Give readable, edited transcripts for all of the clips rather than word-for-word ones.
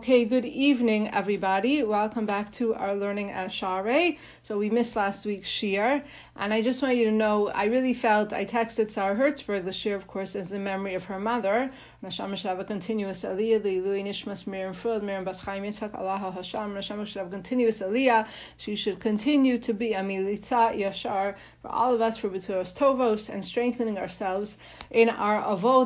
Okay, good evening, everybody. Welcome back to our learning at Sha'arei. So we missed last week's Shiur, and I just want you to know, I texted Sarah Hertzberg. The Shiur, of course, is in memory of her mother. Neshama should have a continuous aliyah. L'ilui nishmas Miriam Freud, Miriam Bas Chaim Yitzchak, Allah Hashem. Neshama should have a continuous aliyah. She should continue to be a militza yashar for all of us, for B'turos Tovos, and strengthening ourselves in our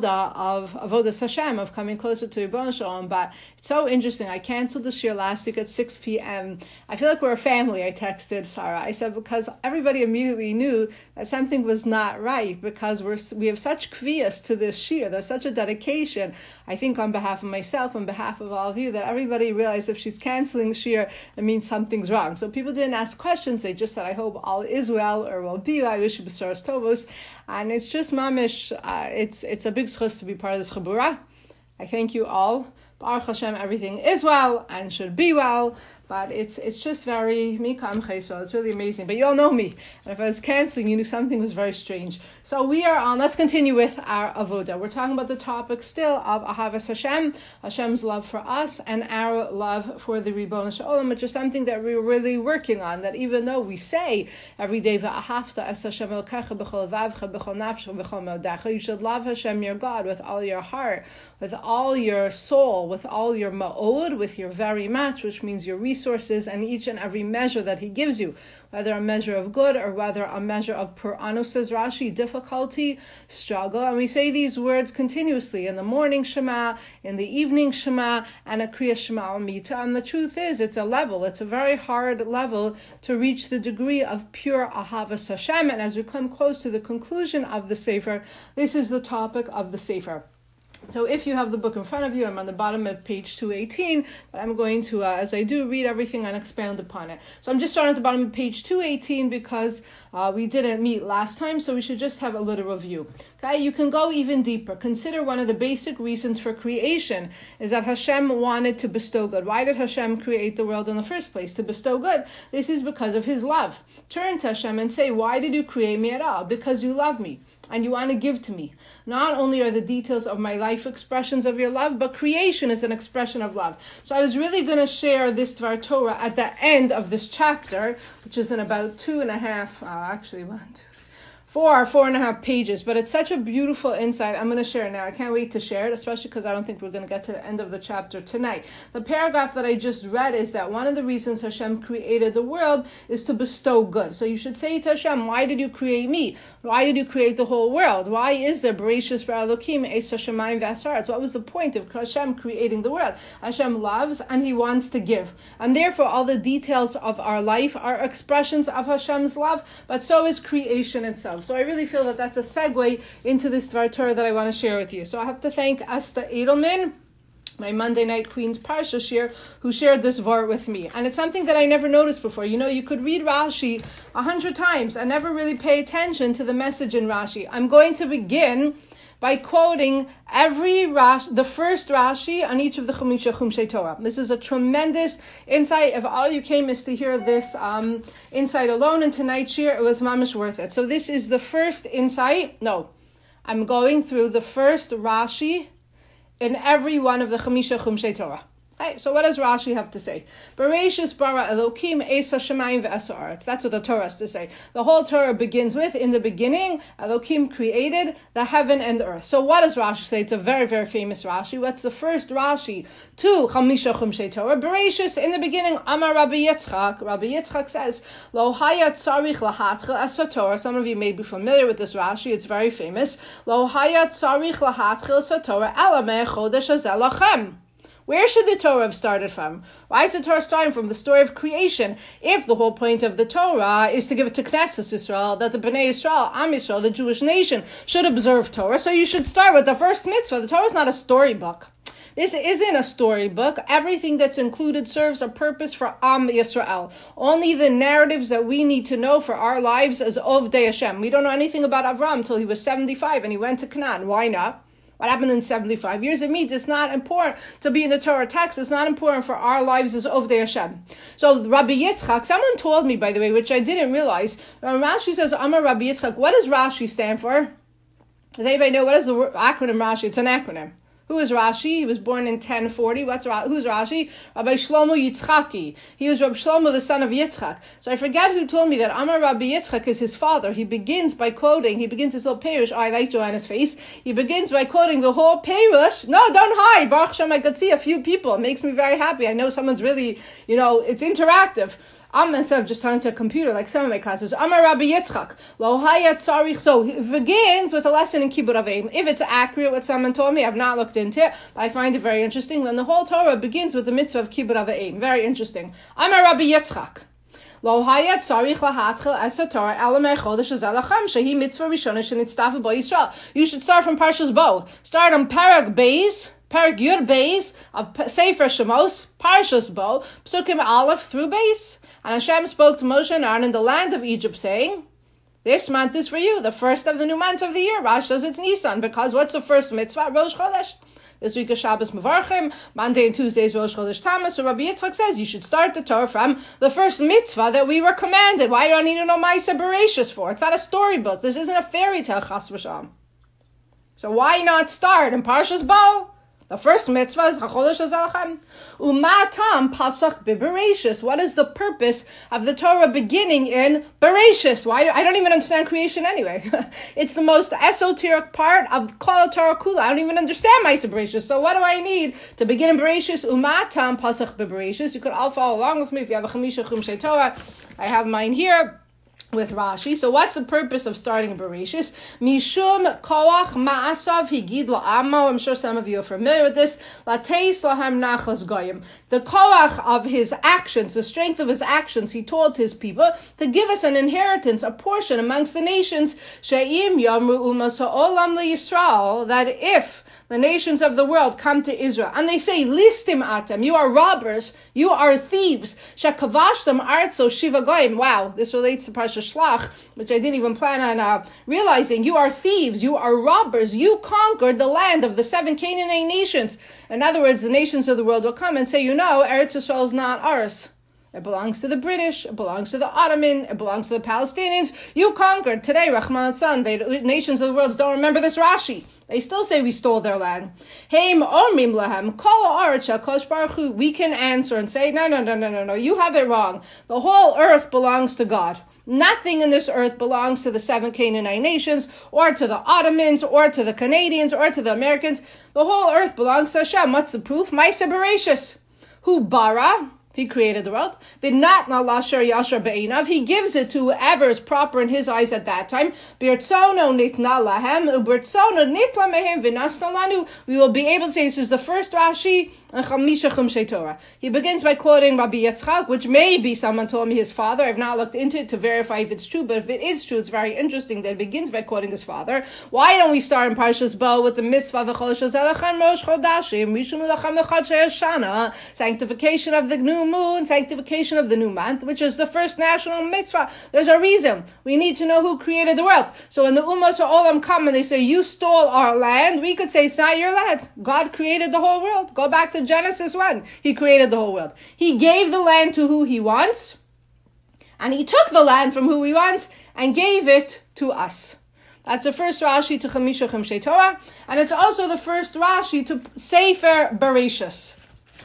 avodas Hashem, of coming closer to Ribbon Shalom. But it's so interesting. I canceled the shiur last week at 6 p.m. I feel like we're a family, I texted Sarah. I said, because everybody immediately knew that something was not right, because we have such kviyas to this shiur. There's such a dedication, I think, on behalf of myself, on behalf of all of you, that everybody realized if she's canceling shiur, it means something's wrong. So people didn't ask questions. They just said, I hope all is well, or will be well. I wish you b'saras tovos. And it's just mamish, it's a big zchus to be part of this chabura. I thank you all. Baruch Hashem, everything is well and should be well, but it's just very mikam chesed. It's really amazing. But you all know me, and if I was canceling, you knew something was very strange. So we are on. Let's continue with our avoda. We're talking about the topic still of ahavas Hashem, Hashem's love for us, and our love for the Ribbon Shalom, which is something that we're really working on. That even though we say every day va'ahavta es Hashem elkecha b'chol vavcha b'chol nafsha b'chol meodecha, you should love Hashem your God with all your heart, with all your soul, with all your ma'od, with your very much, which means your resources and each and every measure that He gives you, whether a measure of good or whether a measure of pur'anu, says Rashi, difficulty, struggle. And we say these words continuously in the morning Shema, in the evening Shema, and a Kriya Shema al Mita. And the truth is, it's a very hard level to reach the degree of pure ahavas Hashem. And as we come close to the conclusion of the Sefer, this is the topic of the Sefer. So if you have the book in front of you, I'm on the bottom of page 218, but I'm going to, as I do, read everything and expand upon it. So I'm just starting at the bottom of page 218 because we didn't meet last time, so we should just have a little review. Okay, you can go even deeper. Consider one of the basic reasons for creation is that Hashem wanted to bestow good. Why did Hashem create the world in the first place? To bestow good. This is because of His love. Turn to Hashem and say, why did you create me at all? Because you love me and you want to give to me. Not only are the details of my life expressions of your love, but creation is an expression of love. So I was really going to share this Dvar Torah at the end of this chapter, which is in about 4.5 pages, but it's such a beautiful insight. I'm going to share it now. I can't wait to share it, especially because I don't think we're going to get to the end of the chapter tonight. The paragraph that I just read is that one of the reasons Hashem created the world is to bestow good. So you should say to Hashem, why did you create me? Why did you create the whole world? Why is there Bereshis Bara Elokim Eis Hashemayim V'Asaretz? What was the point of Hashem creating the world? Hashem loves and He wants to give. And therefore all the details of our life are expressions of Hashem's love, but so is creation itself. So I really feel that that's a segue into this Dvar Torah that I want to share with you. So I have to thank Asta Edelman, my Monday Night Queen's Parsha shir, who shared this vart with me. And it's something that I never noticed before. You know, you could read Rashi 100 times and never really pay attention to the message in Rashi. I'm going to begin by quoting the first Rashi on each of the Chumisha Chumshei Torah. This is a tremendous insight. If all you came is to hear this insight alone in tonight's shir, it was mamish worth it. So this is the first insight. No, I'm going through the first Rashi in every one of the Chumisha Chumshei Torah. Right, so what does Rashi have to say? Bereshis bara Elokim Eis Hashemayim V'Asaretz. That's what the Torah has to say. The whole Torah begins with, in the beginning, Elokim created the heaven and the earth. So what does Rashi say? It's a very, very famous Rashi. What's the first Rashi to Chamisha Chumshei Torah? Bereshis, in the beginning, Amar Rabbi Yitzchak. Rabbi Yitzchak says, Lo hayat tzarich lahatchil es haTorah. Some of you may be familiar with this Rashi. It's very famous. Lo hayat tzarich lahatchil es haTorah ela me'chodesh hazeh lachem. Where should the Torah have started from? Why is the Torah starting from the story of creation? If the whole point of the Torah is to give it to Knesset Yisrael, that the Bnei Yisrael, Am Yisrael, the Jewish nation, should observe Torah, so you should start with the first mitzvah. The Torah is not a storybook. This isn't a storybook. Everything that's included serves a purpose for Am Yisrael. Only the narratives that we need to know for our lives as Ovdei Hashem. We don't know anything about Avram until he was 75 and he went to Canaan. Why not? What happened in 75 years? It means it's not important to be in the Torah text. It's not important for our lives as Ovdei Hashem. So Rabbi Yitzchak, someone told me, by the way, which I didn't realize, when Rashi says Amar Rabbi Yitzchak, what does Rashi stand for? Does anybody know what is the acronym Rashi? It's an acronym. Who is Rashi? He was born in 1040. Who's Rashi? Rabbi Shlomo Yitzchaki. He was Rabbi Shlomo, the son of Yitzchak. So I forget who told me that Amar Rabbi Yitzchak is his father. He begins his whole Perush. Oh, I like Joanna's face. He begins by quoting the whole Perush. No, don't hide. Baruch Hashem, I could see a few people. It makes me very happy. I know someone's really, it's interactive. Instead of just talking to a computer like some of my classes. Amar Rabbi Yitzchak. Lo hayat tzarich. So it begins with a lesson in Kibbud Avim. If it's accurate what someone told me, I've not looked into it, but I find it very interesting. Then the whole Torah begins with the mitzvah of Kibbud Avim. Very interesting. Amar Rabbi Yitzchak. Lo hayat tzarich lahatchil es haTorah elamei chodesh zelachem shehi mitzvah rishona shenitztafu bo Yisrael. You should start from Parshas Bo. Start on Parak Yud Beis of Sefer Shemos, Parshas Bo, Psukim Aleph through Beis. And Hashem spoke to Moshe and Aaron in the land of Egypt, saying, this month is for you, the first of the new months of the year. Rashi says it's Nisan, because what's the first mitzvah? Rosh Chodesh. This week is Shabbos Mevarchim, Monday and Tuesday is Rosh Chodesh Tammuz. So Rabbi Yitzchak says you should start the Torah from the first mitzvah that we were commanded. Why do I need to know Ma'aseh Bereishis for? It's not a storybook. This isn't a fairy tale, Chas v'Shalom. So why not start in Parshas Bo? The first mitzvah is HaChodesh HaZalachem. Umatam pasach b'Bereishis. What is the purpose of the Torah beginning in Bereishis? I don't even understand creation anyway. It's the most esoteric part of Kol Torah Kula. I don't even understand Ma'aseh Bereishis. So what do I need to begin in Bereishis? Umatam pasach b'Bereishis. You could all follow along with me if you have a Chamisha Chumshei Torah. I have mine here with Rashi. So what's the purpose of starting in Bereshis? Mishum koach ma'asav higid la'amo. I'm sure some of you are familiar with this. Lateis lahem nachas goyim. The koach of his actions, the strength of his actions, he told his people to give us an inheritance, a portion amongst the nations. She'im yamru umas ha'olam le'Yisrael, that if the nations of the world come to Israel and they say, listim atem, you are robbers, you are thieves, shekavashtem artso shiva goyim. Wow, this relates to Parsha Shlach, which I didn't even plan on realizing. You are thieves, you are robbers, you conquered the land of the 7 Canaanite nations. In other words, the nations of the world will come and say, Eretz Yisrael is not ours. It belongs to the British, it belongs to the Ottoman, it belongs to the Palestinians. You conquered. Today, Rahman al-San, the nations of the world don't remember this Rashi. They still say we stole their land. Heim omrim lahem kol haaretz HaKadosh Baruch Hu. We can answer and say, no, you have it wrong. The whole earth belongs to God. Nothing in this earth belongs to the 7 Canaanite nations, or to the Ottomans, or to the Canadians, or to the Americans. The whole earth belongs to Hashem. What's the proof? Ma'aseh Bereishis. Hu bara. He created the world. V'natna l'asher yashar be'einav. He gives it to whoever is proper in his eyes at that time. B'irtzono nitna lahem, u'b'irtzono nitla mehem v'nasna lanu. We will be able to say this is the first Rashi and Chamisha Chumshei Torah. He begins by quoting Rabbi Yitzchak, which maybe someone told me his father. I've not looked into it to verify if it's true, but if it is true, it's very interesting that it begins by quoting his father. Why don't we start in Parshas Bo with the mitzvah v'chodesh hazelachem rosh chodashim rishon lachem lechadshei Shana, sanctification of the new moon, sanctification of the new month, which is the first national mitzvah. There's a reason. We need to know who created the world. So when the Ummos Ha'olam come and they say, you stole our land, we could say, it's not your land. God created the whole world. Go back to Genesis 1. He created the whole world. He gave the land to who he wants, and he took the land from who he wants and gave it to us. That's the first Rashi to Chamisha Chumshei Torah, and it's also the first Rashi to Sefer Bereishis.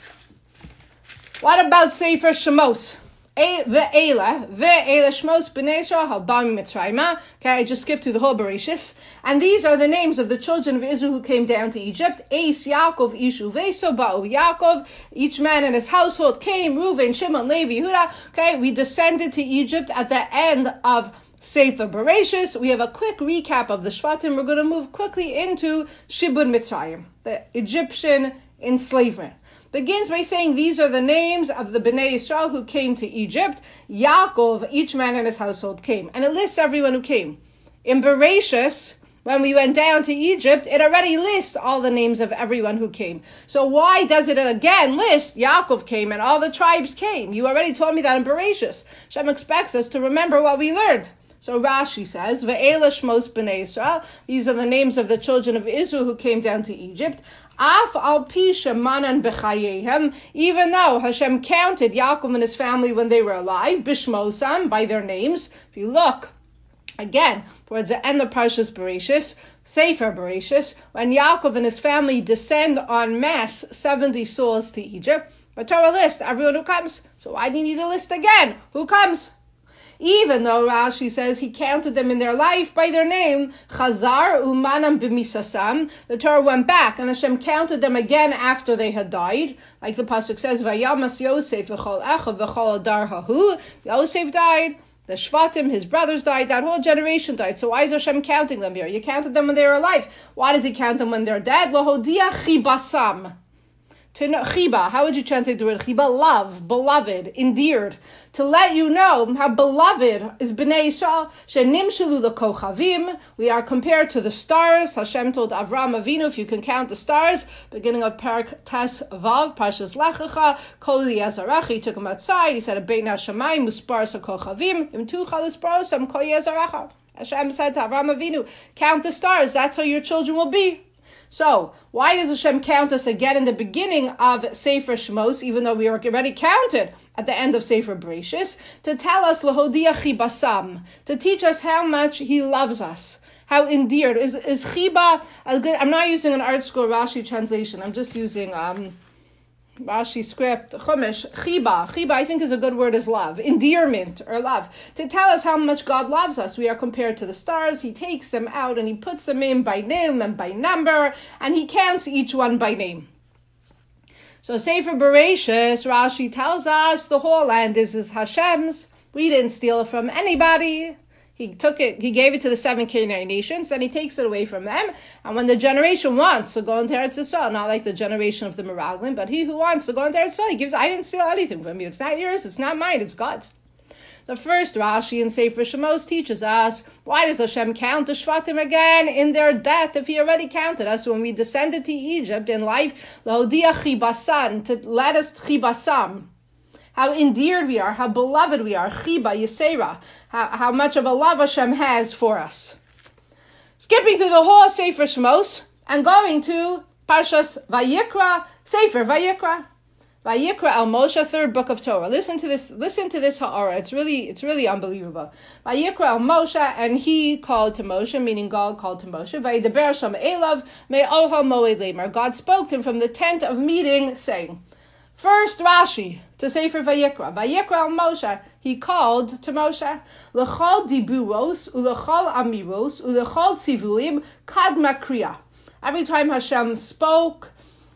What about Sefer Shemos? Ve'ela Shmos b'nei Yisrael habam mitzrayma. Okay, I just skipped through the whole Bereshis. And these are the names of the children of Israel who came down to Egypt. Eis Yaakov Ishu Veso Ba'u Yaakov. Each man in his household came. Reuven, Shimon, Levi, Yehuda. Okay, we descended to Egypt at the end of Sefer Bereshis. We have a quick recap of the Shvatim. We're going to move quickly into Shibud Mitzrayim, the Egyptian enslavement. Begins by saying these are the names of the Bnei Yisrael who came to Egypt. Yaakov, each man in his household came. And it lists everyone who came. In Bereshis, when we went down to Egypt, it already lists all the names of everyone who came. So why does it again list Yaakov came and all the tribes came? You already told me that in Bereshis. Hashem expects us to remember what we learned. So Rashi says, Ve'ela Shmos b'nei Yisrael. These are the names of the children of Israel who came down to Egypt. Af al pi shemanan b'chayehem. Even though Hashem counted Yaakov and his family when they were alive, bishmosam, by their names. If you look again towards the end of Parshas Bereshis, Sefer Bereshis, when Yaakov and his family descend en masse 70 souls to Egypt, but Torah lists everyone who comes. So why do you need to list again? Who comes? Even though Rashi says he counted them in their life by their name, Chazar umanam b'misasam, the Torah went back and Hashem counted them again after they had died. Like the pasuk says, Vayamas Yosef v'chol echav v'chol adar hahu. Yosef died. The Shvatim, his brothers died, that whole generation died. So why is Hashem counting them here? You counted them when they were alive. Why does he count them when they're dead? Lohodia chibasam. To know, chiba, how would you translate the word chiba? Love, beloved, endeared. To let you know how beloved is Bnei Yisrael. Shenimshelu lekochavim. We are compared to the stars. Hashem told Avram Avinu, if you can count the stars, beginning of Parak Tes Vav, Parshas Lech Lecha, Kol Yezarecha, he took him outside. He said, Bein Hashemayim, Muspar Sakochavim, Im Tucha Lisparosam, Kol Yezarecha. Hashem said to Avram Avinu, count the stars. That's how your children will be. So, why does Hashem count us again in the beginning of Sefer Shmos, even though we were already counted at the end of Sefer Bereshis? To tell us, Lahodia Chibasam, to teach us how much He loves us, how endeared. Is Chiba, I'm not using an art school Rashi translation, I'm just using Rashi script, Chumash, Chiba I think is a good word, is love, endearment or love. To tell us how much God loves us. We are compared to the stars. He takes them out and he puts them in by name and by number, and he counts each one by name. So Sefer Bereshis, Rashi tells us the whole land is Hashem's. We didn't steal it from anybody. He took it, he gave it to the 7 Canaanite nations, and he takes it away from them. And when the generation wants to go into Eretz Yisrael, not like the generation of the Meraglim, but he who wants to go into Eretz Yisrael, he gives, I didn't steal anything from you. It's not yours, it's not mine, it's God's. The first Rashi in Sefer Shemos teaches us, why does Hashem count the Shvatim again in their death if he already counted us when we descended to Egypt in life? L'hodia chibasan, to let us chibasam. How endeared we are, how beloved we are, Chiba, Yisera, how much of a love Hashem has for us. Skipping through the whole Sefer Shmos and going to Parshas Vayikra, Sefer Vayikra. Vayikra El Moshe, third book of Torah. Listen to this ha'ara. It's really unbelievable. Vayikra El Moshe, and he called to Moshe, meaning God called to Moshe. Vayidaber Shem Elav Me'ohel Moed Lemer. God spoke to him from the tent of meeting, saying, first Rashi to Sefer Vayikra. Vayikra El Moshe, he called to Moshe. L'chol diburos, u'l'chol amiros, u'l'chol tzivuim, kadma kriya. Every time Hashem spoke,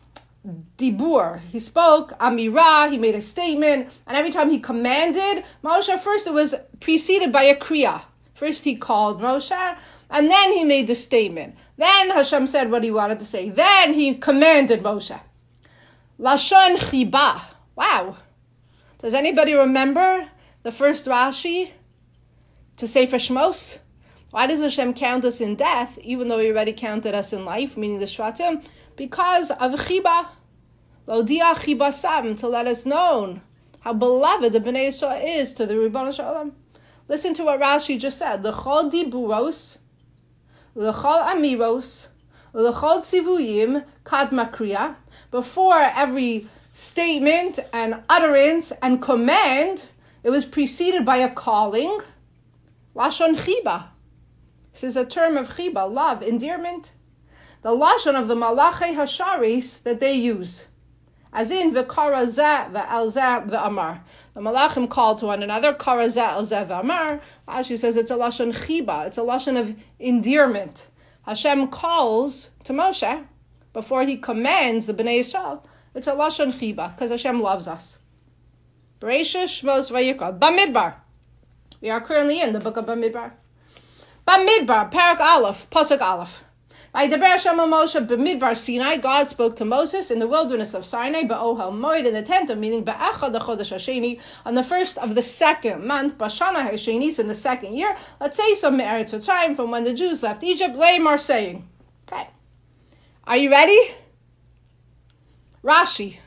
dibur, he spoke, amirah, he made a statement, and every time he commanded Moshe, first it was preceded by a kriya. First he called Moshe, and then he made the statement. Then Hashem said what he wanted to say. Then he commanded Moshe. Lashon chiba. Wow. Does anybody remember the first Rashi to Sefer Shmos? Why does Hashem count us in death, even though he already counted us in life, meaning the Shvatim? Because of chiba. L'hodia chibasam, to let us know how beloved the Bnei Yisrael is to the Ribbon Shalom. Listen to what Rashi just said. L'chol diburos, l'chol amiros, l'chol tzivuyim, kadma kriya. Before every statement and utterance and command, it was preceded by a calling. Lashon chiba. This is a term of chiba, love, endearment. The lashon of the malachei hasharis that they use. As in, v'kara zeh v'el zeh v'amar. The malachim called to one another, kara zeh el zeh v'amar. Rashi says it's a lashon chiba, it's a lashon of endearment. Hashem calls to Moshe before he commands the Bnei Yisrael. It's a lashon chiba, because Hashem loves us. Bereshis Shmos Vayikra. Bamidbar. We are currently in the book of Bamidbar. Bamidbar, Parak Aleph, Pasuk Aleph. Vayidaber Hashem el Moshe b'midbar Sinai. God spoke to Moses in the wilderness of Sinai, ba'ohel moed, in the tent of meeting, ba'achad chodesh hasheni, on the first of the second month, b'shana hashenis, in the second year. Let's say some Eretz Mitzrayim, from when the Jews left Egypt, Leimar, saying. Okay. Are you ready? Rashi.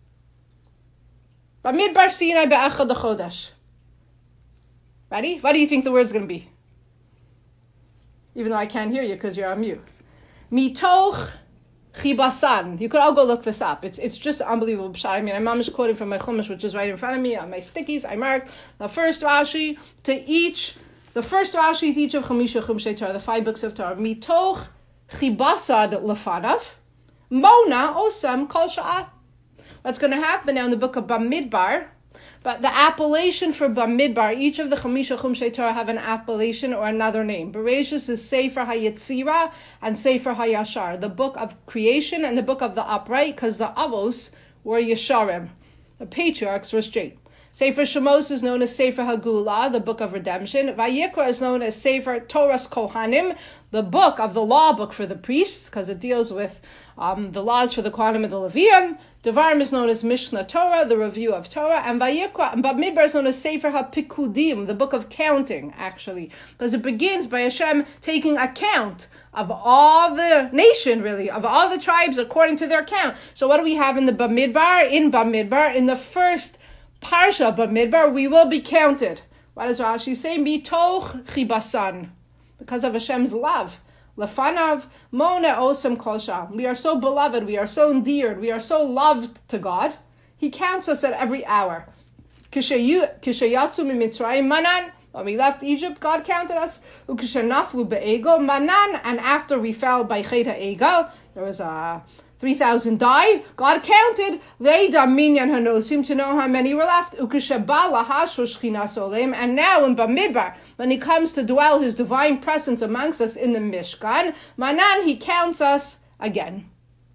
Bamidbar Sinai ba'achad chodesh. Ready? What do you think the word's going to be? Even though I can't hear you because you're on mute. Mitoch chibasan. You could all go look this up. It's just unbelievable. I mean, I'm just quoting from my chumash, which is right in front of me on my stickies. I marked the first Rashi to each of Chamisha Chumshei Torah, the 5 books of Torah. Mitoch chibasad lefanav, mona osam kol sha'ah. What's going to happen now in the book of Bamidbar? But the appellation for Bamidbar, each of the Chamisha Chumshei Torah have an appellation or another name. Bereshis is Sefer HaYetzira and Sefer HaYashar, the book of creation and the book of the upright, because the Avos were Yesharim. The patriarchs were straight. Sefer Shemos is known as Sefer Hagula, the book of redemption. Vayikra is known as Sefer Toras Kohanim, the book of the law book for the priests, because it deals with the laws for the Kohanim and the Levium. Devarim is known as Mishnah Torah, the review of Torah, and Bamidbar is known as Sefer HaPikudim, the book of counting, actually, because it begins by Hashem taking account of all the nation, really, of all the tribes according to their count. So what do we have in the Bamidbar? In Bamidbar, in the first Parsha Bamidbar, we will be counted. What does Rashi say? Mitoch chibasan, because of Hashem's love. Lefanav mona osam kol sha'ah. We are so beloved, we are so endeared, we are so loved to God. He counts us at every hour. Kishayatzu mimitzrayim manan. When we left Egypt, God counted us. Ukishanaflu be'egel manan. And after we fell by Chet HaEgel, there was 3,000 died. God counted. Leida minyan hanosim, to know how many were left. Ukishabal lahashu shchinas olim. And now in Bamidbar, when he comes to dwell his divine presence amongst us in the Mishkan, manan, he counts us again.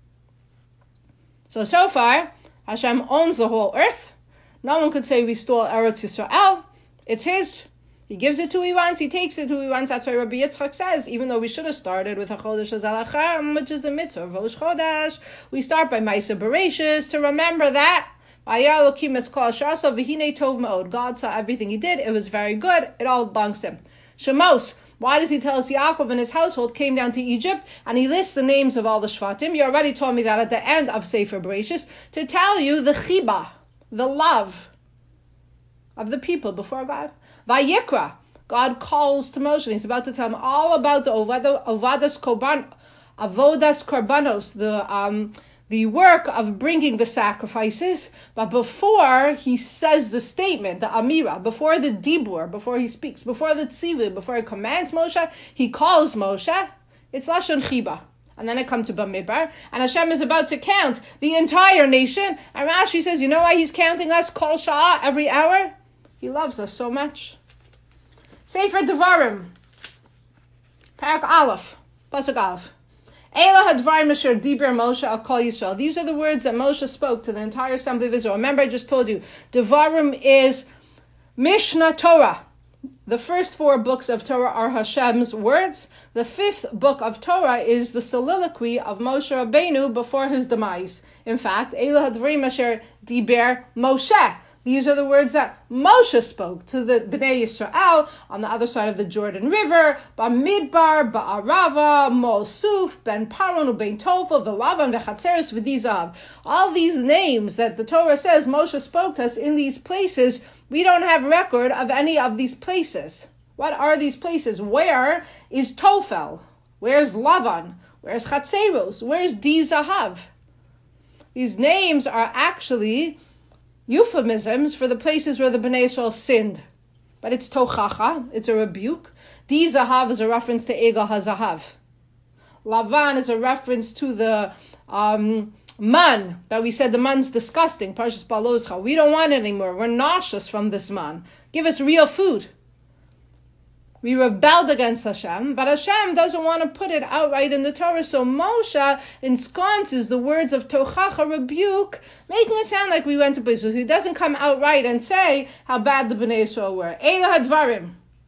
So far, Hashem owns the whole earth. No one could say we stole Eretz Yisrael. It's his. He gives it to who he wants. He takes it to who he wants. That's why Rabbi Yitzchak says, even though we should have started with HaChodesh HaZalacham, which is the mitzvah of Rosh Chodesh, we start by Ma'aseh Bereshis to remember that. God saw everything he did. It was very good. It all belongs to him. Shemos. Why does he tell us Yaakov and his household came down to Egypt? And he lists the names of all the Shvatim. You already told me that at the end of Sefer Bereshis, to tell you the chiba, the love of the people before God. Vayikra, God calls to Moshe. He's about to tell him all about the avodas korbanos, the work of bringing the sacrifices. But before he says the statement, the amira, before the dibur, before he speaks, before the tzivu, before he commands Moshe, he calls Moshe. It's lashon chiba. And then it comes to Bamidbar, and Hashem is about to count the entire nation. And Rashi says, you know why he's counting us kol sha'ah, every hour? He loves us so much. Sefer Devarim, Parak Aleph, Pasuk Aleph. Eila hadvarim asher diber Moshe al kol Yisrael. These are the words that Moshe spoke to the entire assembly of Israel. Remember, I just told you, Devarim is Mishnah Torah. The first 4 books of Torah are Hashem's words. The 5th book of Torah is the soliloquy of Moshe Rabbeinu before his demise. In fact, Eila hadvarim asher diber Moshe. These are the words that Moshe spoke to the Bnei Yisrael on the other side of the Jordan River, Bamidbar, Ba'arava, Mosuf, Ben Paron, Ben Tofel, Velavan, Vechatzeres, V'dizav. All these names that the Torah says Moshe spoke to us in these places, we don't have record of any of these places. What are these places? Where is Tofel? Where's Lavan? Where's Chatzeros? Where's Dizahav? These names are actually euphemisms for the places where the Bnei Yisrael sinned. But it's tochacha, it's a rebuke. Di zahav is a reference to Egel HaZahav. Lavan is a reference to the man, that we said the man's disgusting, Parshas Baloscha. We don't want it anymore. We're nauseous from this man. Give us real food. We rebelled against Hashem, but Hashem doesn't want to put it outright in the Torah, so Moshe ensconces the words of Tochacha, rebuke, making it sound like we went to places. He doesn't come outright and say how bad the Bnei Yisrael were. Eila hadvarim.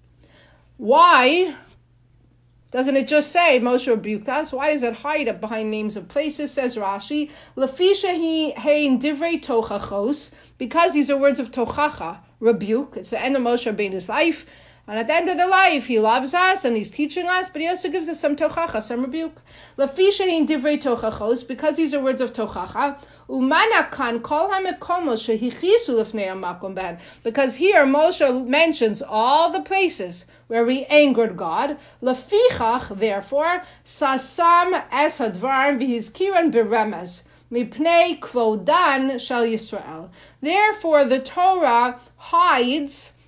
Why doesn't it just say Moshe rebuked us? Why does it hide it behind names of places? Says Rashi, Lefisha hein divrei tochachos, because these are words of Tochacha, rebuke. It's the end of Moshe Rabbeinu's life. And at the end of the life, he loves us and he's teaching us, but he also gives us some tochacha, some rebuke. Lafisha in divrei tochachos, because these are words of tochacha. Umanakan kol hamekomos shehichisu lifnei hamakom ben. Because here Moshe mentions all the places where we angered God. Lafichach, therefore, sasam es hadvarim v'hizkiran beremez mipnei kvodan shel Yisrael. Therefore, the Torah hides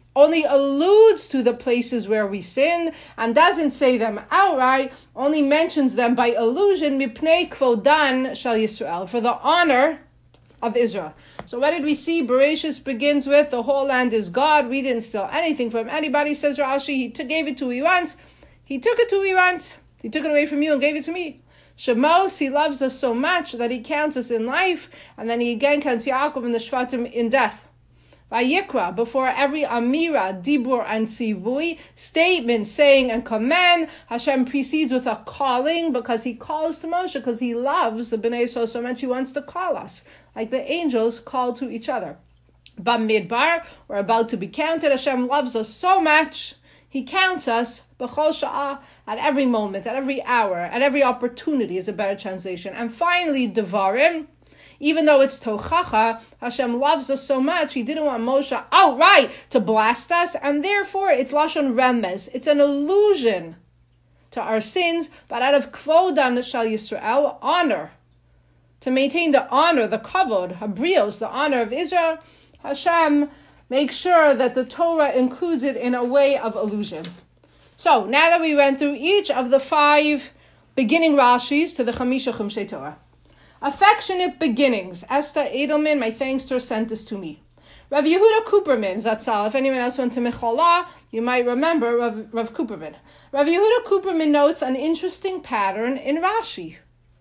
only alludes to the places where we sin and doesn't say them outright, only mentions them by allusion, mipnei kvodan shel Yisrael, for the honor of Israel. So what did we see? Bereshis begins with the whole land is God. We didn't steal anything from anybody, says Rashi. He gave it to who he wants. He took it to who he wants. He took it away from you and gave it to me. Shemos, he loves us so much that he counts us in life, and then he again counts Yaakov and the Shvatim in death. Vayikra, before every Amira, Dibur, and Sivui, statement, saying, and command, Hashem precedes with a calling, because he calls to Moshe, because he loves the Bnei Yisrael so much he wants to call us, like the angels call to each other. Bamidbar, we're about to be counted. Hashem loves us so much, he counts us, b'chol sha'ah, at every moment, at every hour, at every opportunity is a better translation. And finally, Devarim, even though it's Tochacha, Hashem loves us so much, he didn't want Moshe outright to blast us, and therefore it's Lashon Remez. It's an allusion to our sins, but out of Kvodan Shal Yisrael, honor. To maintain the honor, the kavod, habrios, the honor of Israel, Hashem makes sure that the Torah includes it in a way of allusion. So, now that we went through each of the 5 beginning Rashis to the Chamisha Chumshei Torah. Affectionate beginnings. Esther Edelman, my thanks to her, sent this to me. Rav Yehuda Cooperman, Zatzal. If anyone else went to Mecholah, you might remember Rav Cooperman. Rav Yehuda Cooperman notes an interesting pattern in Rashi.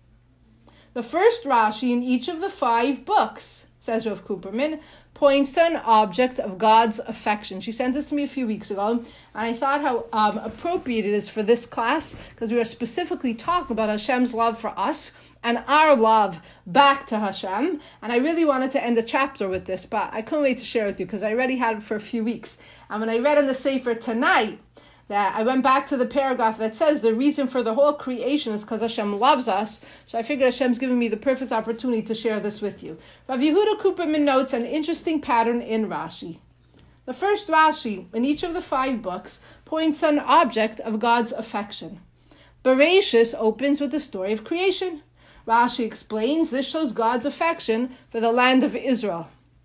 The first Rashi in each of the 5 books, says Rav Cooperman, points to an object of God's affection. She sent this to me a few weeks ago, and I thought how appropriate it is for this class, because we are specifically talking about Hashem's love for us and our love back to Hashem. And I really wanted to end the chapter with this, but I couldn't wait to share with you because I already had it for a few weeks. And when I read in the Sefer tonight, that I went back to the paragraph that says the reason for the whole creation is because Hashem loves us. So I figured Hashem's given me the perfect opportunity to share this with you. Rav Yehuda Cooperman notes an interesting pattern in Rashi. The first Rashi in each of the 5 books points to an object of God's affection. Bereshis opens with the story of creation. Rashi explains this shows God's affection for the land of Israel.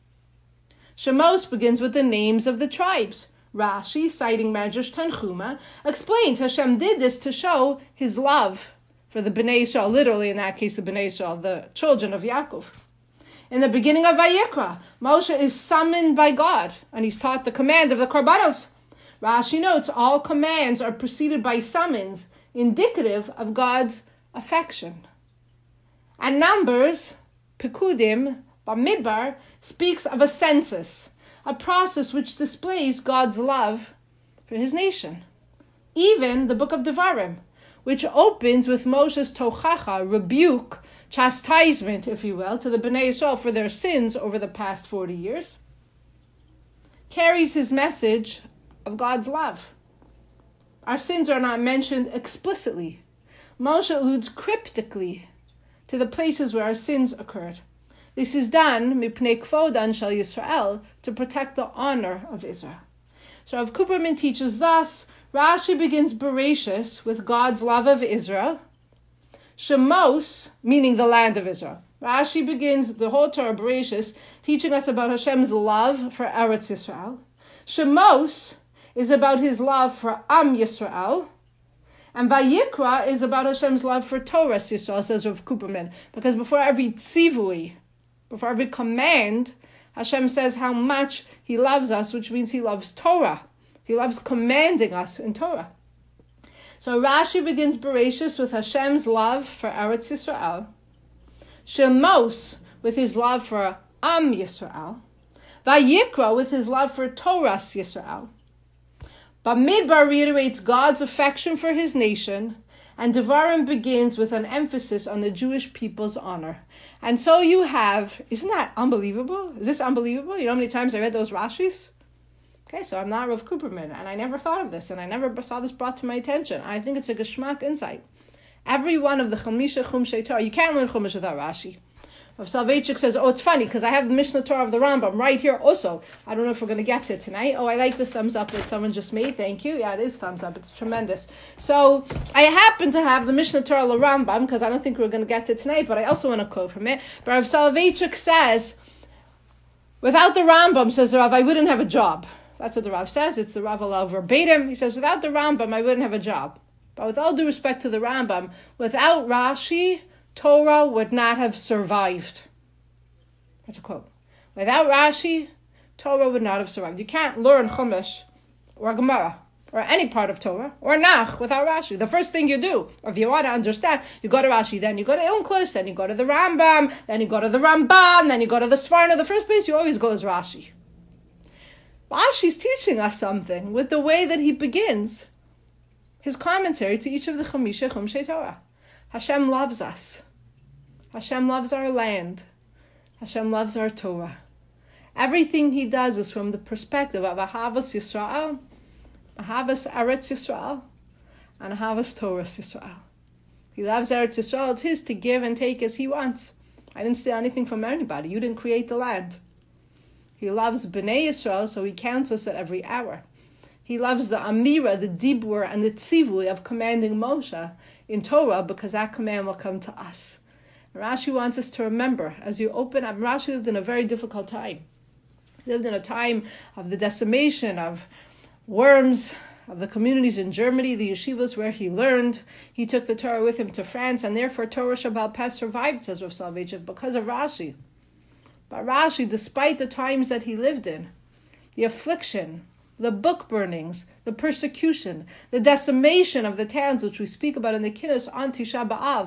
Shemos begins with the names of the tribes. Rashi, citing Medrash Tanchuma, explains Hashem did this to show his love for the Bnei Yisrael, literally in that case the Bnei Yisrael, the children of Yaakov. In the beginning of Vayikra, Moshe is summoned by God, and he's taught the command of the Karbanos. Rashi notes all commands are preceded by summons, indicative of God's affection. And Numbers, Pekudim, Bamidbar, speaks of a census, a process which displays God's love for his nation. Even the book of Devarim, which opens with Moshe's tochacha, rebuke, chastisement, if you will, to the Bnei Yisrael for their sins over the past 40 years, carries his message of God's love. Our sins are not mentioned explicitly. Moshe alludes cryptically to the places where our sins occurred. This is done, mipnei kvodan shel Yisrael, to protect the honor of Israel. So Rav Cooperman teaches thus, Rashi begins Bereshis with God's love of Israel. Shemos, meaning the land of Israel. Rashi begins the whole Torah Bereshis teaching us about Hashem's love for Eretz Yisrael. Shemos is about his love for Am Yisrael. And Vayikra is about Hashem's love for Torah Yisrael, says Rav Cooperman. Because before every tzivui, before every command, Hashem says how much he loves us, which means he loves Torah. He loves commanding us in Torah. So Rashi begins Bereshis with Hashem's love for Eretz Yisrael. Shemos with his love for Am Yisrael. Vayikra with his love for Torah Yisrael. Bamidbar reiterates God's affection for his nation, and Devarim begins with an emphasis on the Jewish people's honor. And so you have, isn't that unbelievable? Is this unbelievable? You know how many times I read those Rashis? Okay, so I'm not Rav Cooperman, and I never thought of this, and I never saw this brought to my attention. I think it's a geschmack insight. Every one of the Chamisha Chumshei Torah, you can't learn Chumash without Rashi. Rav Soloveitchik says, it's funny, because I have the Mishnah Torah of the Rambam right here also. I don't know if we're going to get to it tonight. I like the thumbs up that someone just made. Thank you. Yeah, it is thumbs up. It's tremendous. So I happen to have the Mishnah Torah of the Rambam, because I don't think we're going to get to it tonight, but I also want to quote from it. But Rav Soloveitchik says, without the Rambam, says Rav, I wouldn't have a job. That's what the Rav says. It's the Rav Hillel verbatim. He says, without the Rambam, I wouldn't have a job. But with all due respect to the Rambam, without Rashi, Torah would not have survived. That's a quote. Without Rashi, Torah would not have survived. You can't learn Chumash or Gemara or any part of Torah or Nach without Rashi. The first thing you do, or if you want to understand, you go to Rashi, then you go to Onkelos, then you go to the Rambam, then you go to the Ramban, then you go to the Sforno. The first place you always go is Rashi. Rashi's teaching us something with the way that he begins his commentary to each of the Chamisha Chumshei Torah. Hashem loves us. Hashem loves our land. Hashem loves our Torah. Everything he does is from the perspective of Ahavas Yisrael, Ahavas Eretz Yisrael, and Ahavas Torah Yisrael. He loves Eretz Yisrael. It's his to give and take as he wants. I didn't steal anything from anybody. You didn't create the land. He loves Bnei Yisrael, so he counts us at every hour. He loves the Amira, the Dibur, and the Tzivui of commanding Moshe in Torah, because that command will come to us. Rashi wants us to remember, as you open up, Rashi lived in a very difficult time. He lived in a time of the decimation of worms, of the communities in Germany, the yeshivas where he learned. He took the Torah with him to France, and therefore Torah Shabbal Pes survived, says Rav Soloveitchik, because of Rashi. But Rashi, despite the times that he lived in, the affliction, the book burnings, the persecution, the decimation of the towns which we speak about in the Kinnos on Tisha B'Av,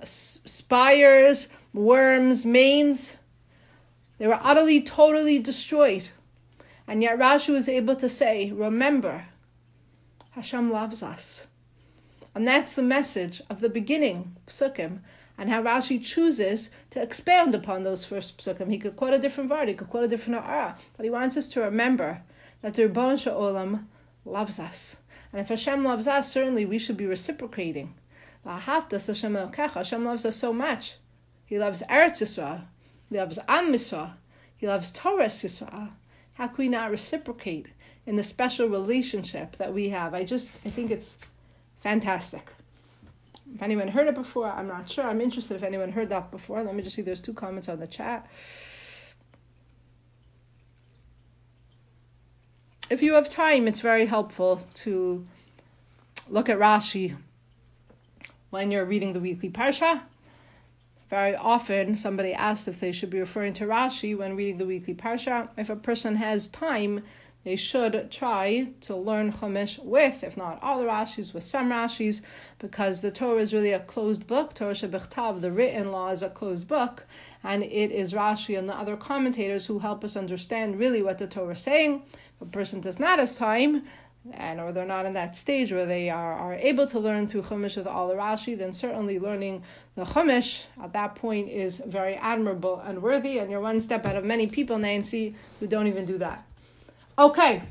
spires, worms, mains, they were utterly, totally destroyed. And yet Rashi was able to say, remember, Hashem loves us. And that's the message of the beginning, Psukim, and how Rashi chooses to expound upon those first Psukim. He could quote a different word, he could quote a different Ara, but he wants us to remember that the Rebbeinu Shalom loves us. And if Hashem loves us, certainly we should be reciprocating. Hashem loves us so much. He loves Eretz Yisrael. He loves Am Yisrael. He loves Torah Yisrael. How can we not reciprocate in the special relationship that we have? I think it's fantastic. If anyone heard it before, I'm not sure. I'm interested if anyone heard that before. Let me just see. There's 2 comments on the chat. If you have time, it's very helpful to look at Rashi when you're reading the weekly Parsha. Very often, somebody asked if they should be referring to Rashi when reading the weekly Parsha. If a person has time, they should try to learn Chumash with, if not all the Rashis, with some Rashis, because the Torah is really a closed book. Torah Shebichtav, the written law, is a closed book, and it is Rashi and the other commentators who help us understand really what the Torah is saying. If a person does not have time, or they're not in that stage where they are able to learn through Chumash with all the Rashi, then certainly learning the Chumash at that point is very admirable and worthy, and you're one step out of many people, Nancy, who don't even do that. Okay,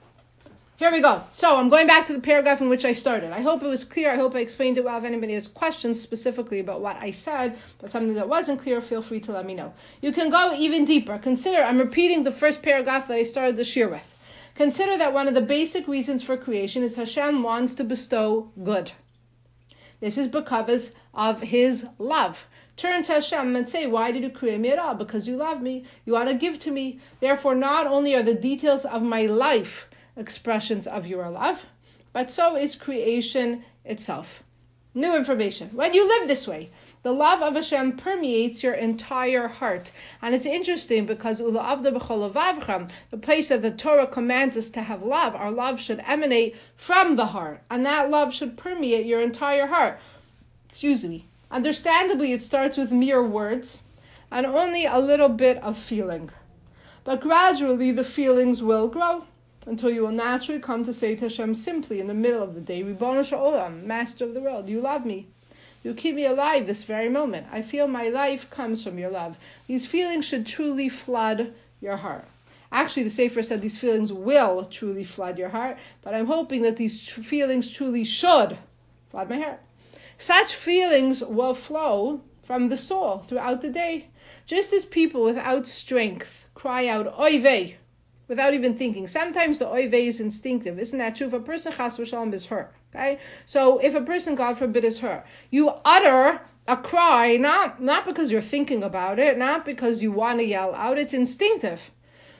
here we go. So I'm going back to the paragraph in which I started. I hope it was clear. I hope I explained it well. If anybody has questions specifically about what I said, but something that wasn't clear, feel free to let me know. You can go even deeper. Consider, I'm repeating the first paragraph that I started the shir with. Consider that one of the basic reasons for creation is Hashem wants to bestow good. This is because of his love. Turn to Hashem and say, why did you create me at all? Because you love me. You want to give to me. Therefore, not only are the details of my life expressions of your love, but so is creation itself. New information. When you live this way, the love of Hashem permeates your entire heart. And it's interesting because Ula'avda b'chol levavcha, the place that the Torah commands us to have love, our love should emanate from the heart. And that love should permeate your entire heart. Excuse me. Understandably, it starts with mere words and only a little bit of feeling. But gradually, the feelings will grow until you will naturally come to say to Hashem simply in the middle of the day, Ribono shel Olam, Master of the world, you love me. You keep me alive this very moment. I feel my life comes from your love. These feelings should truly flood your heart. Actually, the Sefer said these feelings will truly flood your heart, but I'm hoping that these feelings truly should flood my heart. Such feelings will flow from the soul throughout the day, just as people without strength cry out, oy vey, without even thinking. Sometimes the oy vey is instinctive. Isn't that true? If a person, chas v'shalom, is hurt, okay? So if a person, God forbid, is hurt, you utter a cry, not because you're thinking about it, not because you want to yell out, it's instinctive.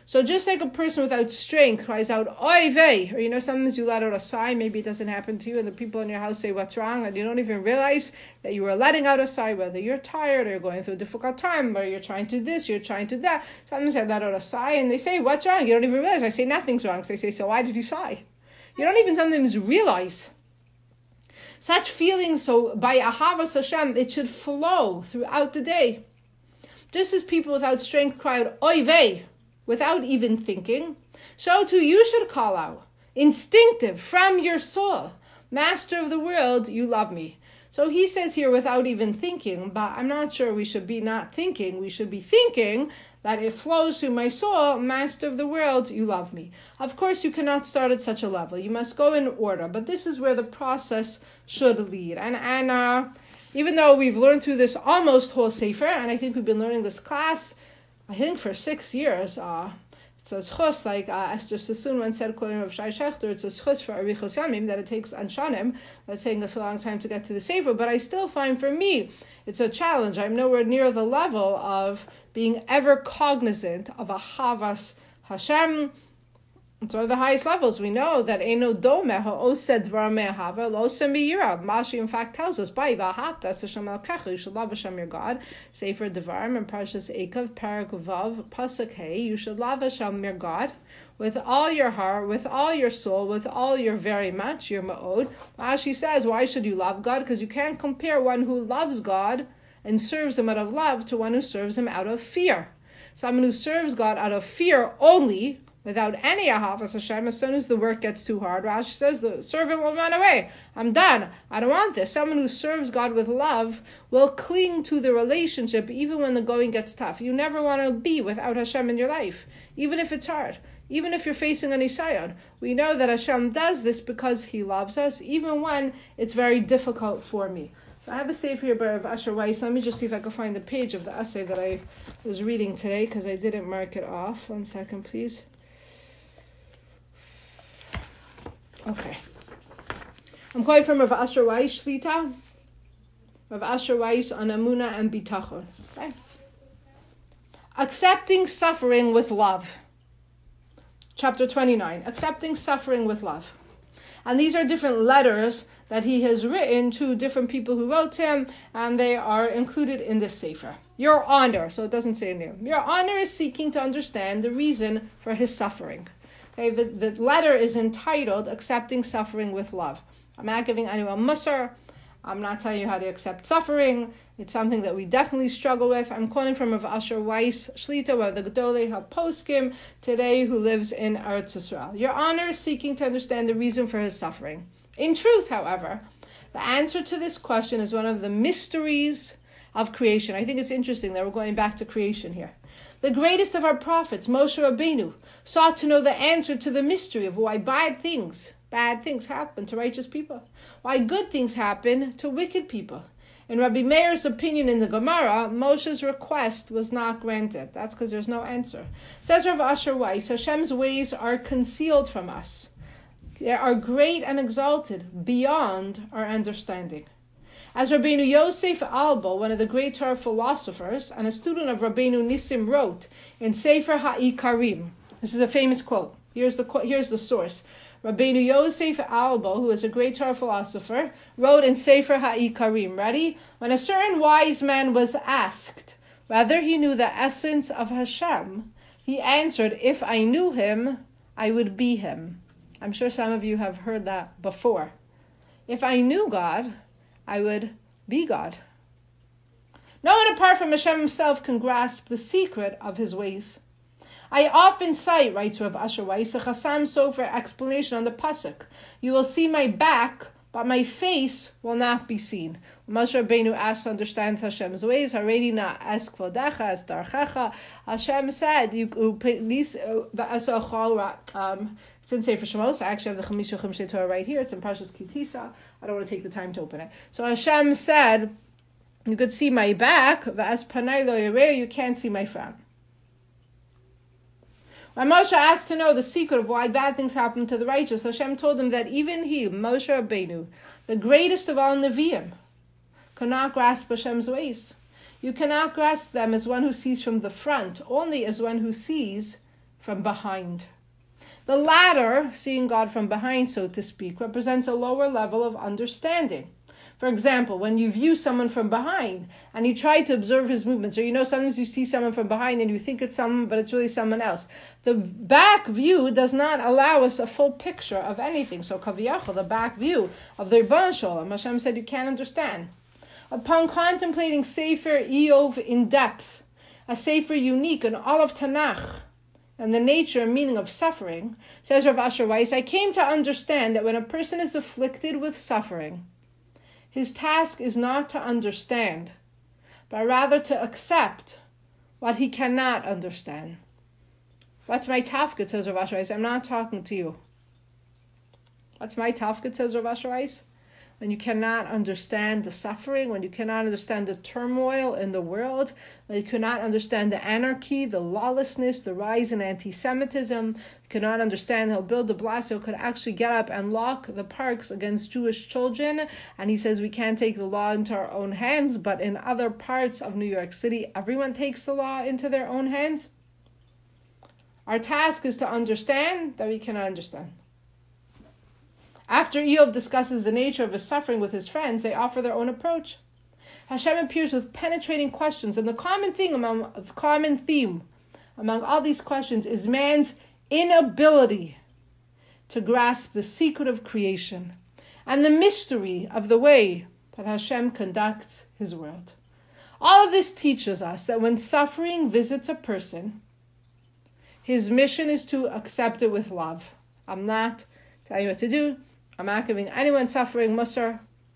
So just like a person without strength cries out, oy vey, or sometimes you let out a sigh, maybe it doesn't happen to you, and the people in your house say what's wrong, and you don't even realize that you were letting out a sigh, whether you're tired or you're going through a difficult time, or you're trying to this, you're trying to that. Sometimes I let out a sigh, and they say, what's wrong? You don't even realize. I say, nothing's wrong. So they say, so why did you sigh? You don't even sometimes realize. Such feelings, so by Ahavas Hashem, it should flow throughout the day. Just as people without strength cry out, oy vey, without even thinking, so too you should call out, instinctive, from your soul, Master of the world, you love me. So he says here without even thinking, but I'm not sure we should be not thinking. We should be thinking that it flows through my soul, Master of the world, you love me. Of course, you cannot start at such a level. You must go in order, but this is where the process should lead. And even though we've learned through this almost whole Sefer, and I think we've been learning this class, I think for 6 years, it's a schus, like Esther Sassoon once said, quoting of Shai Shechter, it's a schus for Arichos Yamim, that it takes Anshanim, that's taking us a long time to get to the Sefer, but I still find for me, it's a challenge. I'm nowhere near the level of being ever cognizant of Ahavas Hashem. It's one of the highest levels. We know that Eino Domeh Ha'oseh Dvar Me'ahava L'oseh Miyira. Mashi in fact tells us, Bai V'ahavta Hashem Elokecha, you should love Hashem your God. Sefer Devarim and Parshas Eikav, Parak Vav, Pasuk Hey, you should love Hashem your God with all your heart, with all your soul, with all your very much, your ma'od. Rashi says, why should you love God? Because you can't compare one who loves God and serves him out of love to one who serves him out of fear. Someone who serves God out of fear only, without any Ahavas Hashem, as soon as the work gets too hard, Rashi says the servant will run away. I'm done. I don't want this. Someone who serves God with love will cling to the relationship even when the going gets tough. You never want to be without Hashem in your life, even if it's hard. Even if you're facing a nisayon. We know that Hashem does this because He loves us, even when it's very difficult for me. So I have a sefer here of Asher Weiss. Let me just see if I can find the page of the essay that I was reading today, because I didn't mark it off. 1 second, please. Okay. I'm quoting from Rav Asher Weiss Shlita. Rav Asher Weiss on Amuna and Bitachon. Okay. Accepting suffering with love. Chapter 29. Accepting suffering with love. And these are different letters that he has written to different people who wrote to him, and they are included in this sefer. Your honor, so it doesn't say a name. Your honor is seeking to understand the reason for his suffering. Okay, the letter is entitled Accepting Suffering with Love. I'm not giving anyone musar. I'm not telling you how to accept suffering. It's something that we definitely struggle with. I'm quoting from Rav Asher Weiss Shlita, one of the Gedolei HaPoskim today, who lives in Eretz Yisrael. Your honor is seeking to understand the reason for his suffering. In truth, however, the answer to this question is one of the mysteries of creation. I think it's interesting that we're going back to creation here. The greatest of our prophets, Moshe Rabbeinu, sought to know the answer to the mystery of why bad things happen to righteous people, why good things happen to wicked people. In Rabbi Meir's opinion in the Gemara, Moshe's request was not granted. That's because there's no answer. Says Rav Asher Weiss, Hashem's ways are concealed from us. They are great and exalted beyond our understanding. As Rabbeinu Yosef Albo, one of the great Torah philosophers and a student of Rabbeinu Nissim, wrote in Sefer HaIkarim. This is a famous quote. Here's the source. Rabbeinu Yosef Albo, who is a great Torah philosopher, wrote in Sefer HaIkarim. Ready? When a certain wise man was asked whether he knew the essence of Hashem, he answered, if I knew him, I would be him. I'm sure some of you have heard that before. If I knew God, I would be God. No one apart from Hashem himself can grasp the secret of his ways. I often cite, writes Rav Asher Weiss, the Chassam Sofer explanation on the pasuk. You will see my back, but my face will not be seen. Moshe Rabbeinu asked to understand Hashem's ways. Haredi na es kvodecha es darchecha. Hashem said, it's in Sefer Shemos. I actually have the Chamisha Chumshei Torah right here. It's in Parshas Kitisa. I don't want to take the time to open it. So Hashem said, you could see my back, v'as panai lo yireh, you can't see my front. When Moshe asked to know the secret of why bad things happen to the righteous, Hashem told him that even he, Moshe Rabbeinu, the greatest of all Nevi'im, cannot grasp Hashem's ways. You cannot grasp them as one who sees from the front, only as one who sees from behind. The latter, seeing God from behind, so to speak, represents a lower level of understanding. For example, when you view someone from behind and you try to observe his movements, or sometimes you see someone from behind and you think it's someone, but it's really someone else. The back view does not allow us a full picture of anything. So kaviyachol, the back view of the Rebbeinu Shalom, Hashem said you can't understand. Upon contemplating Sefer Eov in depth, a Sefer unique in all of Tanakh, and the nature and meaning of suffering, says Rav Asher Weiss, I came to understand that when a person is afflicted with suffering, his task is not to understand, but rather to accept what he cannot understand. What's my tafkid, says Rav Asher Weiss? I'm not talking to you. What's my tafkid, says Rav Asher Weiss? When you cannot understand the suffering, when you cannot understand the turmoil in the world, when you cannot understand the anarchy, the lawlessness, the rise in anti-Semitism, you cannot understand how Bill de Blasio could actually get up and lock the parks against Jewish children, and he says we can't take the law into our own hands, but in other parts of New York City, everyone takes the law into their own hands. Our task is to understand that we cannot understand. After Eov discusses the nature of his suffering with his friends, they offer their own approach. Hashem appears with penetrating questions, and the common theme among all these questions is man's inability to grasp the secret of creation and the mystery of the way that Hashem conducts his world. All of this teaches us that when suffering visits a person, his mission is to accept it with love. I'm not telling you what to do. I'm not giving anyone suffering musar.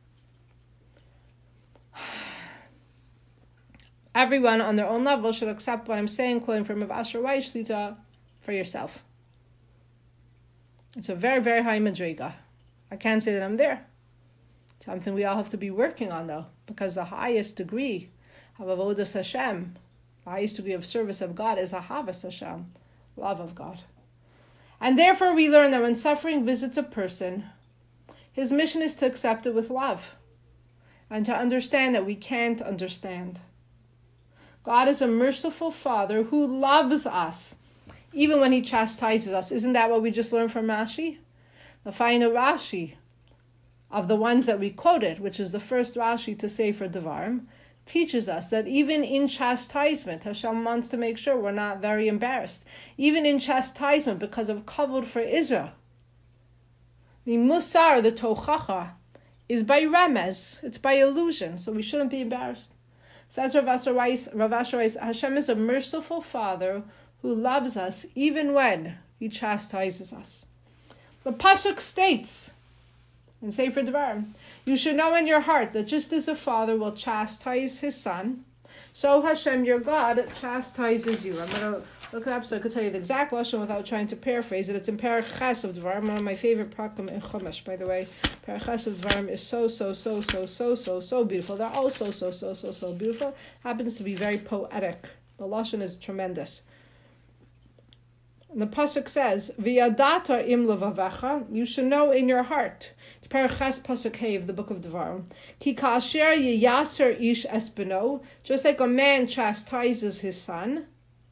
Everyone on their own level should accept what I'm saying, quoting from Rav Asher Weiss, Shlita, for yourself. It's a very, very high madriga. I can't say that I'm there. It's something we all have to be working on, though, because the highest degree of avodas Hashem, the highest degree of service of God, is ahavas Hashem, love of God. And therefore we learn that when suffering visits a person, his mission is to accept it with love and to understand that we can't understand. God is a merciful Father who loves us even when he chastises us. Isn't that what we just learned from Rashi? The final Rashi of the ones that we quoted, which is the first Rashi to Sefer Devarim, teaches us that even in chastisement, Hashem wants to make sure we're not very embarrassed. Even in chastisement, because of kavod for Israel, the musar, the tochacha, is by remez, it's by illusion, so we shouldn't be embarrassed. Says Rav Asher Weiss, Hashem is a merciful Father who loves us even when he chastises us. The pasuk states in Sefer Devarim, you should know in your heart that just as a father will chastise his son, so Hashem, your God, chastises you. I'm going to look it up so I could tell you the exact lashon without trying to paraphrase it. It's in Perek Ches of Devarim, one of my favorite prakim in Chumash, by the way. Perek Ches of Devarim is so beautiful. They're all so beautiful. Happens to be very poetic. The lashon is tremendous. And the pasuk says, "V'yadata im levavecha," you should know in your heart. It's Perek Ches pasuk Hey of the book of Devarim. Ki ka'asher yiyaser ish es beno, just like a man chastises his son.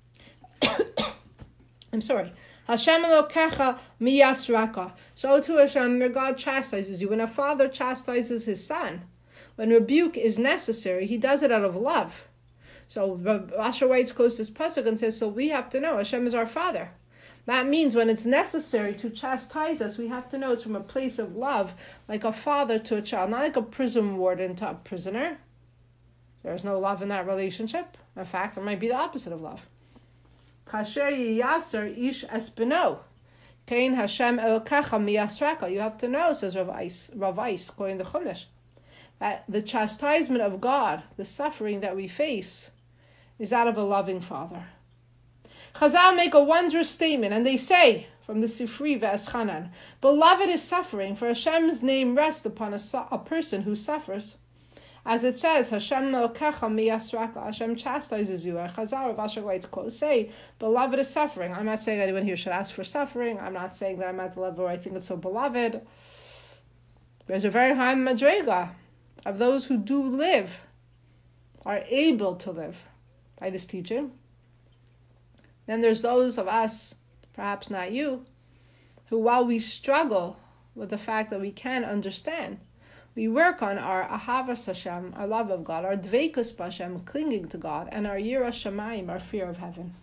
I'm sorry. Hashem Elokecha miyasraka. So too Hashem, your God, chastises you. When a father chastises his son, when rebuke is necessary, he does it out of love. So Asher Weiss quotes this pasuk and says, so we have to know Hashem is our Father. That means when it's necessary to chastise us, we have to know it's from a place of love, like a father to a child, not like a prison warden to a prisoner. There's no love in that relationship. In fact, it might be the opposite of love. Kasher yiyaser ish espino. Kain Hashem Elokecha miyasraka. You have to know, says Rav Weiss, quoting the Chumash, that the chastisement of God, the suffering that we face, is that of a loving Father. Chazal make a wondrous statement, and they say, from the Sifri V'Eschanan, beloved is suffering, for Hashem's name rests upon a person who suffers. As it says, Hashem Elokecha miyasraka, Hashem chastises you. And Chazal, Rav Asher Weiss quotes say, beloved is suffering. I'm not saying anyone here should ask for suffering. I'm not saying that I'm at the level where I think it's so beloved. There's a very high madrega of those who do live, are able to live by this teaching. Then there's those of us perhaps not you, who while we struggle with the fact that we can't understand, we work on our ahavas Hashem, our love of God, our dveikus b'Hashem, clinging to God, and our yiras shamayim, our fear of heaven.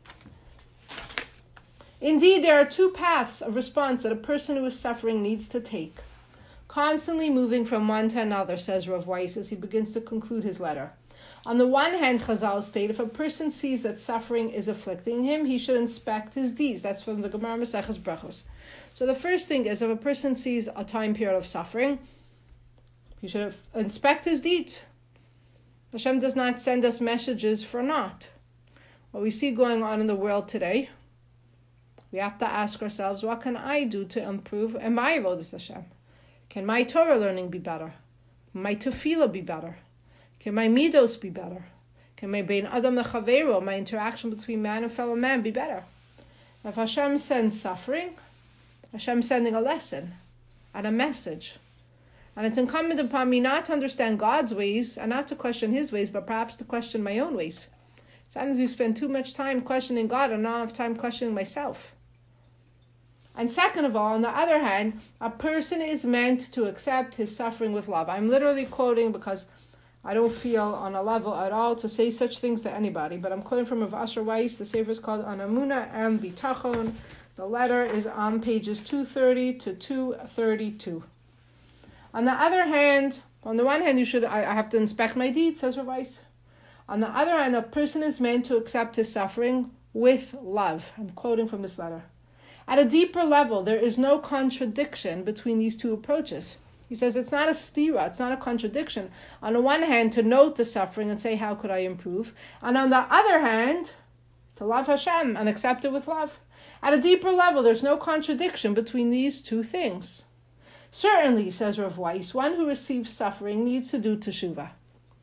Indeed, there are two paths of response that a person who is suffering needs to take, constantly moving from one to another, says Rav Weiss as he begins to conclude his letter. On the one hand, Chazal state, if a person sees that suffering is afflicting him, he should inspect his deeds. That's from the Gemara Maseches Brachos. So the first thing is, if a person sees a time period of suffering, he should inspect his deeds. Hashem does not send us messages for naught. What we see going on in the world today, we have to ask ourselves, what can I do to improve in my avodas Hashem? Can my Torah learning be better? Can my tefillah be better? Can my midos be better? Can my bein adam lechavero, my interaction between man and fellow man, be better? If Hashem sends suffering, Hashem is sending a lesson and a message. And it's incumbent upon me not to understand God's ways and not to question His ways, but perhaps to question my own ways. Sometimes we spend too much time questioning God and not enough time questioning myself. And second of all, on the other hand, a person is meant to accept his suffering with love. I'm literally quoting because I don't feel on a level at all to say such things to anybody, but I'm quoting from Rav Asher Weiss. The sefer is called An Emunah and Bitachon. The letter is on pages 230 to 232. On the other hand, on the one hand, I have to inspect my deeds, says Rav Weiss. On the other hand, a person is meant to accept his suffering with love. I'm quoting from this letter. At a deeper level, there is no contradiction between these two approaches. He says it's not a stira, it's not a contradiction. On the one hand, to note the suffering and say, how could I improve? And on the other hand, to love Hashem and accept it with love. At a deeper level, there's no contradiction between these two things. Certainly, says Rav Weiss, one who receives suffering needs to do teshuvah.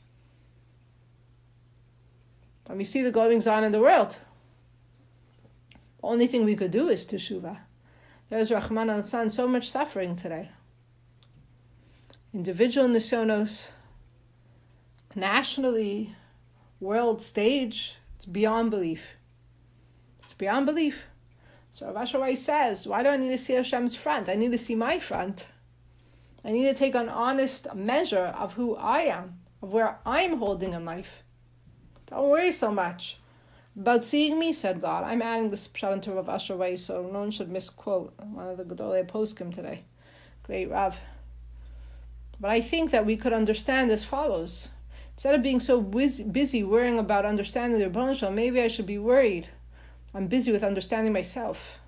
When we see the goings on in the world, the only thing we could do is teshuvah. There's Rahman al-San, so much suffering today. Individual nisyonos, nationally, world stage, it's beyond belief. It's beyond belief. So Rav Asher Weiss says, why do I need to see Hashem's front? I need to see my front. I need to take an honest measure of who I am, of where I'm holding in life. Don't worry so much about seeing me, said God. I'm adding this pshat to Rav Asher Weiss, so no one should misquote one of the Gedolei Poskim today. Great Rav. But I think that we could understand as follows. Instead of being so busy worrying about understanding the Rebbeinu Shalom, maybe I should be worried. I'm busy with understanding myself.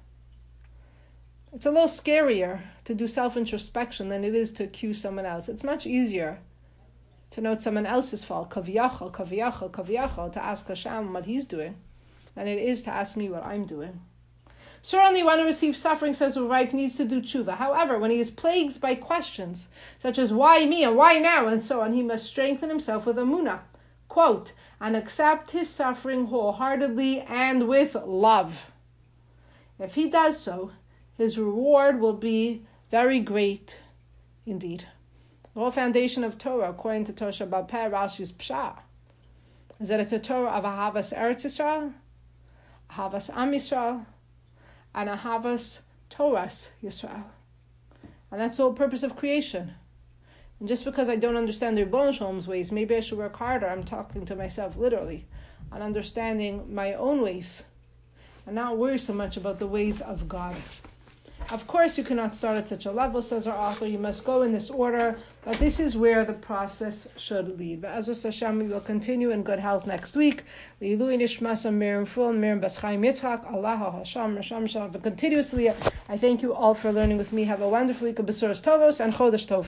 It's a little scarier to do self-introspection than it is to accuse someone else. It's much easier to note someone else's fault, kaviyachal, kaviyachal, kaviyachal, to ask Hashem what He's doing, than it is to ask me what I'm doing. Certainly one who receives suffering, says Rav Reif, needs to do tshuva. However, when he is plagued by questions, such as why me and why now and so on, he must strengthen himself with emunah. Quote, and accept his suffering wholeheartedly and with love. If he does so, his reward will be very great indeed. The whole foundation of Torah, according to Torah Shabbat Peh, Rashi's Pshat, is that it's a Torah of Ahavas Eretz Yisrael, Ahavas Am Yisrael, and Ahavas Toras Yisrael. And that's the whole purpose of creation. And just because I don't understand the Rebbeinu Shalom's ways, maybe I should work harder, I'm talking to myself literally, on understanding my own ways, and not worry so much about the ways of God. Of course, you cannot start at such a level, says our author. You must go in this order, but this is where the process should lead. But Be'ezus Hashem, we will continue in good health next week. Leilui Nishmas Miriam Ful, Miriam Bas Chaim Yitzchak, Allah Hashem, Hashem Shalom. But continuously, I thank you all for learning with me. Have a wonderful week of Besuros Tovos and Chodesh Tov.